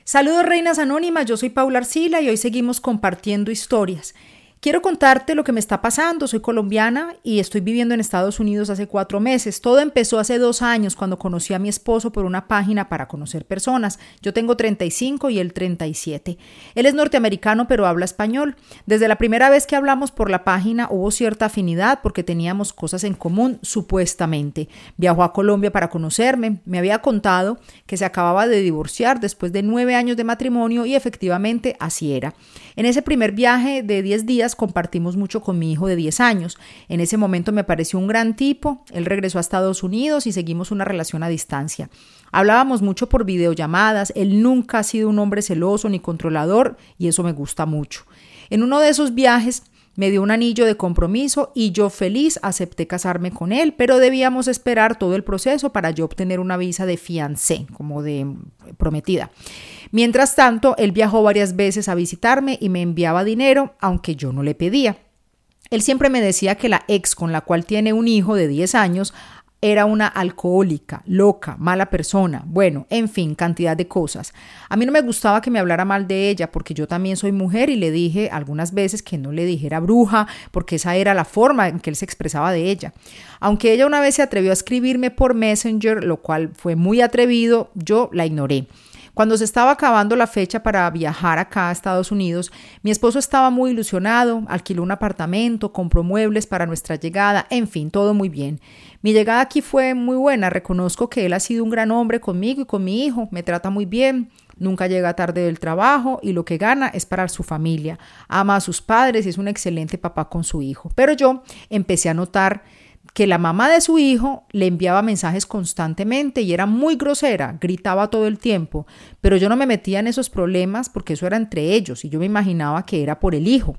Saludos reinas anónimas, yo soy Paula Arcila y hoy seguimos compartiendo historias. Quiero contarte lo que me está pasando. Soy colombiana y estoy viviendo en Estados Unidos hace 4 meses. Todo empezó hace 2 años cuando conocí a mi esposo por una página para conocer personas. Yo tengo 35 y él 37. Él es norteamericano pero habla español. Desde la primera vez que hablamos por la página hubo cierta afinidad porque teníamos cosas en común, supuestamente. Viajó a Colombia para conocerme. Me había contado que se acababa de divorciar después de 9 años de matrimonio y efectivamente así era. En ese primer viaje de 10 días compartimos mucho con mi hijo de 10 años. En ese momento me pareció un gran tipo. Él regresó a Estados Unidos y seguimos una relación a distancia. Hablábamos mucho por videollamadas. Él nunca ha sido un hombre celoso ni controlador y eso me gusta mucho. En uno de esos viajes me dio un anillo de compromiso y yo feliz acepté casarme con él, pero debíamos esperar todo el proceso para yo obtener una visa de fiancé, como de prometida. Mientras tanto, él viajó varias veces a visitarme y me enviaba dinero, aunque yo no le pedía. Él siempre me decía que la ex con la cual tiene un hijo de 10 años era una alcohólica, loca, mala persona, bueno, en fin, cantidad de cosas. A mí no me gustaba que me hablara mal de ella porque yo también soy mujer y le dije algunas veces que no le dijera bruja porque esa era la forma en que él se expresaba de ella. Aunque ella una vez se atrevió a escribirme por Messenger, lo cual fue muy atrevido, yo la ignoré. Cuando se estaba acabando la fecha para viajar acá a Estados Unidos, mi esposo estaba muy ilusionado, alquiló un apartamento, compró muebles para nuestra llegada, en fin, todo muy bien. Mi llegada aquí fue muy buena, reconozco que él ha sido un gran hombre conmigo y con mi hijo, me trata muy bien, nunca llega tarde del trabajo y lo que gana es para su familia, ama a sus padres y es un excelente papá con su hijo. Pero yo empecé a notar que la mamá de su hijo le enviaba mensajes constantemente y era muy grosera, gritaba todo el tiempo, pero yo no me metía en esos problemas porque eso era entre ellos y yo me imaginaba que era por el hijo.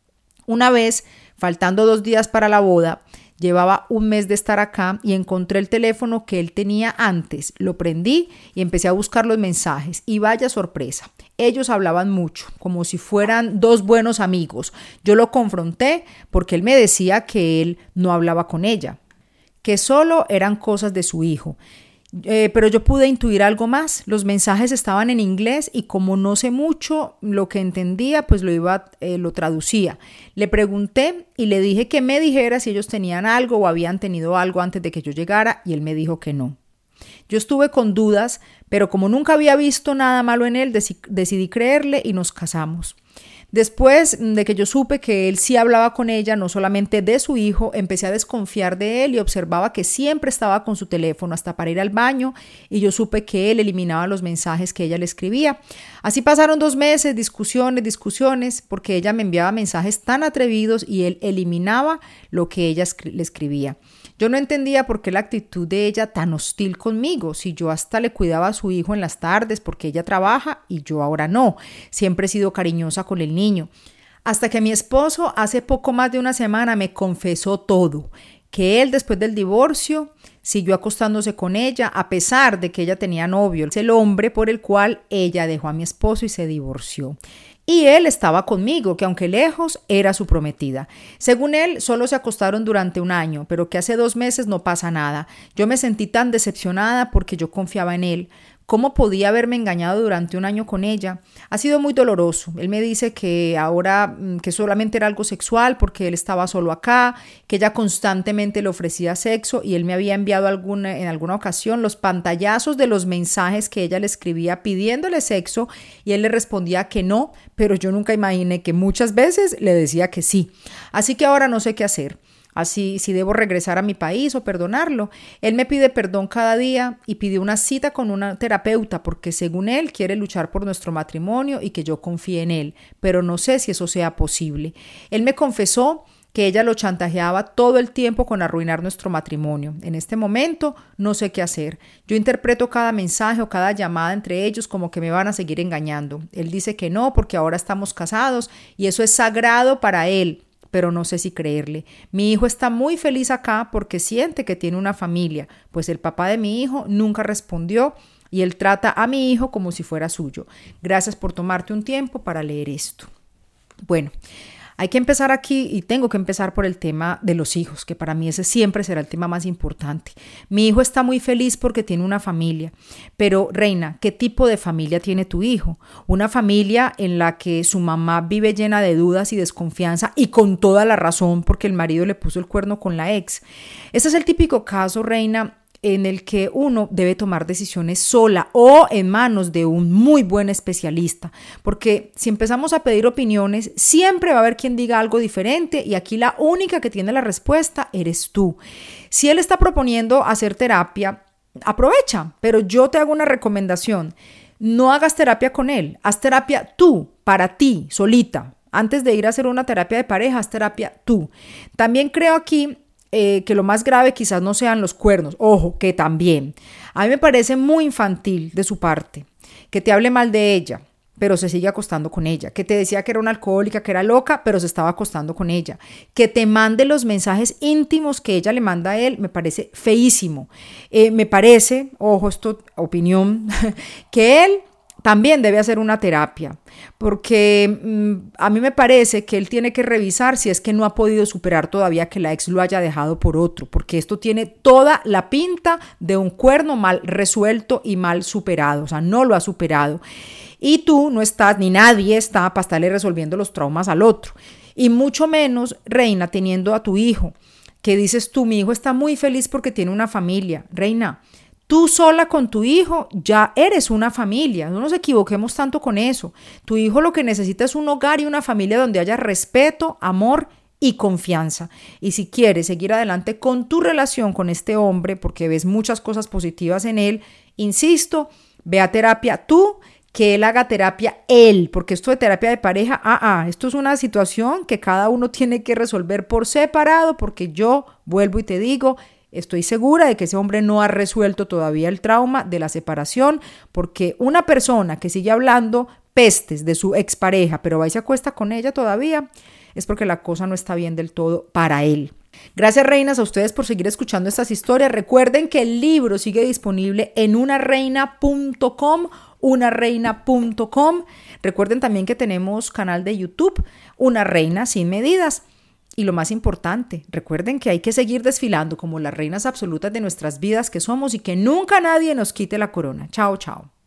Una vez, faltando 2 días para la boda, llevaba 1 mes de estar acá y encontré el teléfono que él tenía antes. Lo prendí y empecé a buscar los mensajes. Y vaya sorpresa, ellos hablaban mucho, como si fueran 2 buenos amigos. Yo lo confronté porque él me decía que él no hablaba con ella, que solo eran cosas de su hijo. Pero yo pude intuir algo más. Los mensajes estaban en inglés y como no sé mucho lo que entendía, pues lo traducía. Le pregunté y le dije que me dijera si ellos tenían algo o habían tenido algo antes de que yo llegara y él me dijo que no. Yo estuve con dudas, pero como nunca había visto nada malo en él, decidí creerle y nos casamos. Después de que yo supe que él sí hablaba con ella, no solamente de su hijo, empecé a desconfiar de él y observaba que siempre estaba con su teléfono hasta para ir al baño y yo supe que él eliminaba los mensajes que ella le escribía. Así pasaron 2 meses, discusiones, porque ella me enviaba mensajes tan atrevidos y él eliminaba lo que ella le escribía. Yo no entendía por qué la actitud de ella tan hostil conmigo, si yo hasta le cuidaba a su hijo en las tardes porque ella trabaja y yo ahora no. Siempre he sido cariñosa con el niño. Hasta que mi esposo hace poco más de 1 semana me confesó todo, que él después del divorcio siguió acostándose con ella a pesar de que ella tenía novio. Es el hombre por el cual ella dejó a mi esposo y se divorció. Y él estaba conmigo, que aunque lejos, era su prometida. Según él, solo se acostaron durante 1 año, pero que hace 2 meses no pasa nada. Yo me sentí tan decepcionada porque yo confiaba en él. ¿Cómo podía haberme engañado durante 1 año con ella? Ha sido muy doloroso. Él me dice que ahora que solamente era algo sexual porque él estaba solo acá, que ella constantemente le ofrecía sexo y él me había enviado en alguna ocasión los pantallazos de los mensajes que ella le escribía pidiéndole sexo y él le respondía que no, pero yo nunca imaginé que muchas veces le decía que sí. Así que ahora no sé qué hacer. Así, si debo regresar a mi país o perdonarlo. Él me pide perdón cada día y pidió una cita con una terapeuta porque según él quiere luchar por nuestro matrimonio y que yo confíe en él, pero no sé si eso sea posible. Él me confesó que ella lo chantajeaba todo el tiempo con arruinar nuestro matrimonio. En este momento no sé qué hacer. Yo interpreto cada mensaje o cada llamada entre ellos como que me van a seguir engañando. Él dice que no porque ahora estamos casados y eso es sagrado para él. Pero no sé si creerle. Mi hijo está muy feliz acá porque siente que tiene una familia, pues el papá de mi hijo nunca respondió y él trata a mi hijo como si fuera suyo. Gracias por tomarte un tiempo para leer esto. Bueno, Hay que empezar aquí y tengo que empezar por el tema de los hijos, que para mí ese siempre será el tema más importante. Mi hijo está muy feliz porque tiene una familia, pero Reina, ¿qué tipo de familia tiene tu hijo? Una familia en la que su mamá vive llena de dudas y desconfianza y con toda la razón porque el marido le puso el cuerno con la ex. Ese es el típico caso, Reina, en el que uno debe tomar decisiones sola o en manos de un muy buen especialista, porque si empezamos a pedir opiniones, siempre va a haber quien diga algo diferente y aquí la única que tiene la respuesta eres tú. Si él está proponiendo hacer terapia, aprovecha, pero yo te hago una recomendación. No hagas terapia con él, haz terapia tú, para ti, solita. Antes de ir a hacer una terapia de pareja, haz terapia tú. También creo aquí que lo más grave quizás no sean los cuernos. Ojo, que también. A mí me parece muy infantil de su parte que te hable mal de ella, pero se sigue acostando con ella. Que te decía que era una alcohólica, que era loca, pero se estaba acostando con ella. Que te mande los mensajes íntimos que ella le manda a él, me parece feísimo. Me parece, ojo, esto opinión, que él también debe hacer una terapia, porque a mí me parece que él tiene que revisar si es que no ha podido superar todavía que la ex lo haya dejado por otro, porque esto tiene toda la pinta de un cuerno mal resuelto y mal superado, o sea, no lo ha superado. Y tú no estás, ni nadie está para estarle resolviendo los traumas al otro, y mucho menos, Reina, teniendo a tu hijo, que dices tú, mi hijo está muy feliz porque tiene una familia. Reina, tú sola con tu hijo ya eres una familia, no nos equivoquemos tanto con eso. Tu hijo lo que necesita es un hogar y una familia donde haya respeto, amor y confianza. Y si quieres seguir adelante con tu relación con este hombre, porque ves muchas cosas positivas en él, insisto, ve a terapia tú, que él haga terapia él, porque esto de terapia de pareja, esto es una situación que cada uno tiene que resolver por separado, porque yo vuelvo y te digo, estoy segura de que ese hombre no ha resuelto todavía el trauma de la separación, porque una persona que sigue hablando pestes de su expareja, pero va y se acuesta con ella todavía, es porque la cosa no está bien del todo para él. Gracias, reinas, a ustedes por seguir escuchando estas historias. Recuerden que el libro sigue disponible en unareina.com, unareina.com. Recuerden también que tenemos canal de YouTube, Una Reina Sin Medidas. Y lo más importante, recuerden que hay que seguir desfilando como las reinas absolutas de nuestras vidas que somos y que nunca nadie nos quite la corona. Chao, chao.